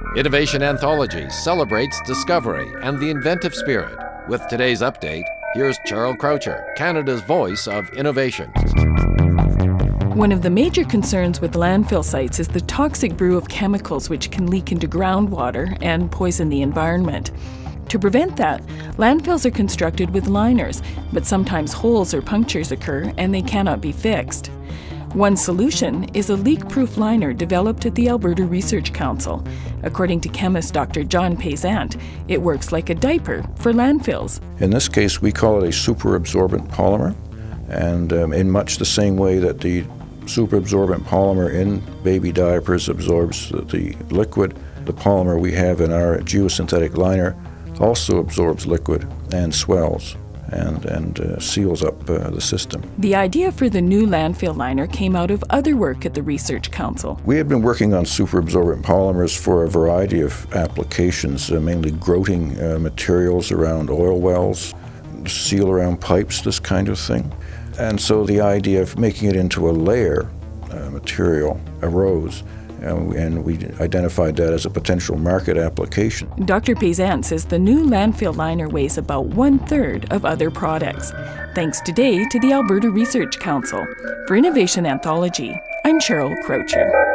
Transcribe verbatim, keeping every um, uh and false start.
Innovation Anthology celebrates discovery and the inventive spirit. With today's update, here's Cheryl Croucher, Canada's voice of innovation. One of the major concerns with landfill sites is the toxic brew of chemicals which can leak into groundwater and poison the environment. To prevent that, landfills are constructed with liners, but sometimes holes or punctures occur and they cannot be fixed. One solution is a leak-proof liner developed at the Alberta Research Council. According to chemist Doctor John Paysant, it works like a diaper for landfills. In this case, we call it a superabsorbent polymer, and um, in much the same way that the superabsorbent polymer in baby diapers absorbs the liquid, the polymer we have in our geosynthetic liner also absorbs liquid and swells and, and uh, seals up uh, the system. The idea for the new landfill liner came out of other work at the Research Council. We had been working on superabsorbent polymers for a variety of applications, uh, mainly growting uh, materials around oil wells, seal around pipes, this kind of thing. And so the idea of making it into a layer uh, material arose. Uh, and we identified that as a potential market application. Doctor Paysant says the new landfill liner weighs about one-third of other products. Thanks today to the Alberta Research Council. For Innovation Anthology, I'm Cheryl Croucher.